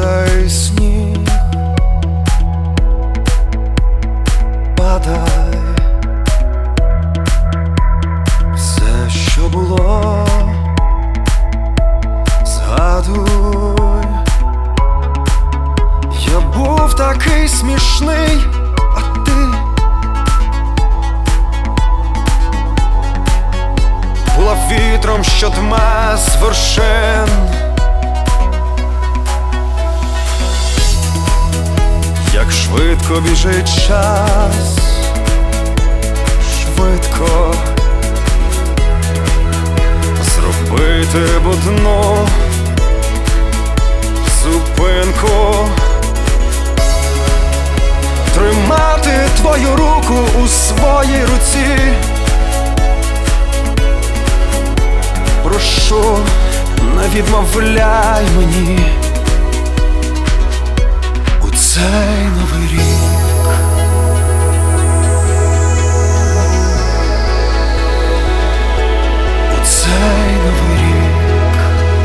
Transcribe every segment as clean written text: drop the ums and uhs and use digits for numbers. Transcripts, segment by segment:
цей сніг, падай, все, що було, згадуй. Я був такий смішний, а ти була вітром, що дме з вершин. Як швидко біжить час, швидко зробити б одну зупинку, тримати твою руку у своїй руці. Прошу, не відмовляй мені у цей новий рік. У цей новий рік.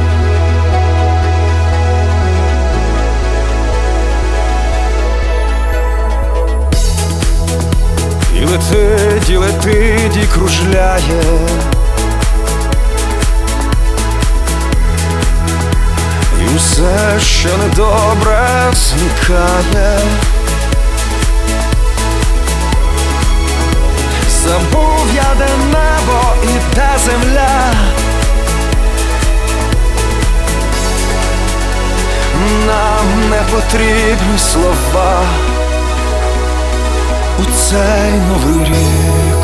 І летить, і летить, і кружляє. І все, що недобре, зникає. Забув я, де небо і де земля. Нам не потрібні слова у цей новий рік.